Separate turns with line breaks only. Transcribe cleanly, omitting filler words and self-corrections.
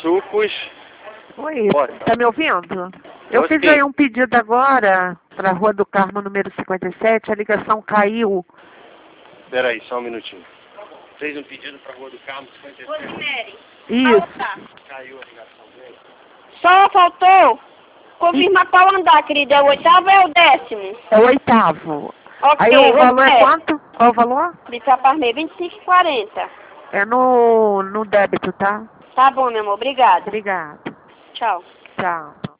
sucos.
Oi,
Pode.
tá me ouvindo? Eu
Tô
fiz
sim.
aí um pedido agora para a Rua do Carmo, número 57, a ligação caiu.
Espera aí, só um minutinho. Fez um pedido pra Rua do Carmo, 57.
Rosemary.
Isso.
Caiu a ligação dele.
Só faltou confirmar qual andar, querida. É o 8º ou é o 10º?
É o 8º.
Ok,
Aí o valor é
Rosemary.
quanto? Qual o valor?
De Parmê, 25,40.
É no débito, tá?
Tá bom, meu amor. Obrigada.
Obrigada.
Tchau.
Tchau.